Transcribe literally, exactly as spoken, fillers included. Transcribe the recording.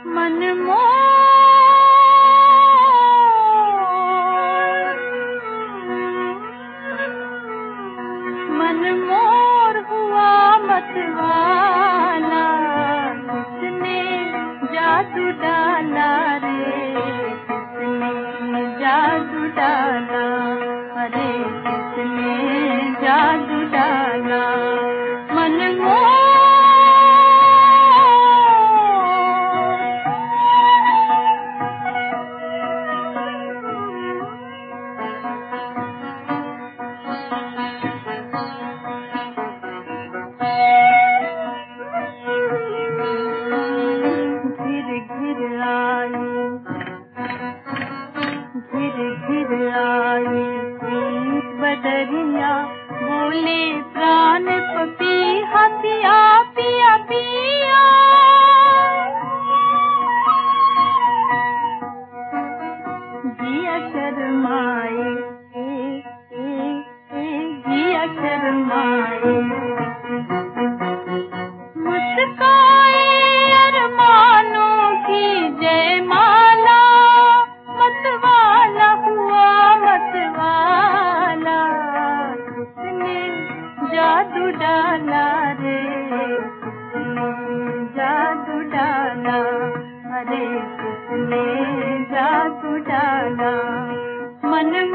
मन मोर मन मोर हुआ मतवाला, किसने जादू डाला रे, किसने जादू डाला, अरे किसने जादू डाला। मन मोर बदरिया बोले प्राण पपीहा पिया पिया पिया, जिया शर्माए ए ए ए जिया शर्माए, मुस्काए अरमानों की जयमाला, मतवाला हुआ मतवाला, किसने जादू डाला रे, किसने जादू डाला, अरे किसने जादू डाला। मन